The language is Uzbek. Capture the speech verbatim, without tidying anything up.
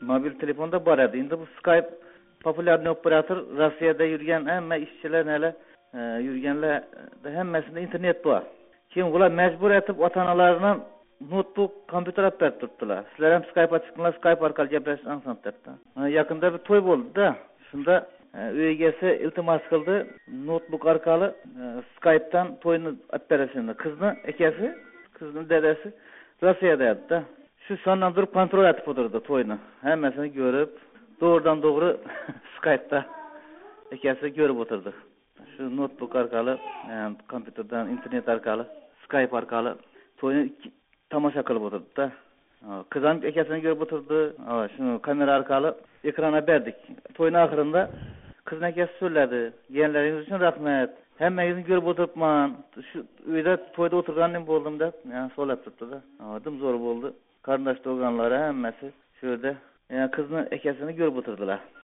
mobil telefonda bor edi. Endi bu Skype populyarniy operator Rossiyada yurgan hamma ishchilar hali yurganlarda hammasida internet bor. Keyin ular majbur etib ota-onalaridan notebook, kompyuter olib berib turibdilar. Sizlar ham Skype ochinglar, Skype orqali gaplashishni ansam debdi. Yaqinda bir to'y bo'ldi-da. Shunda uy egasi iltimos qildi, notebook orqali Skype'dan to'yni olib berishini. Qizni akasi, qizning dadasi Rossiyada edi-da. Shu sondan turib kontrol etib o'tirdi to'yni. Hammasini ko'rib, doğrudan doğru Skype'da akasi ko'rib o'tirdi. Shu notebook orqali, yani kompyuterdan, internet orqali, Skype orqali to'yni tomosha qilib o'tirdi-da. Qiz ham akasini ko'rib o'tirdi. Shuni kamera orqali ekrana berdik. To'yning oxirida qizning akasi so'zladi: "Yeganlaringiz uchun rahmat. Hammangizni ko'rib o'tiribman. Shu uyda to'yda o'tirganim bo'ldim" deb, yani so'lab turibdi-da. Dim zo'r bo'ldi. Qarindosh to'g'anlari hammasi shu yerda, yani qizning akasini ko'rib o'tirdilar.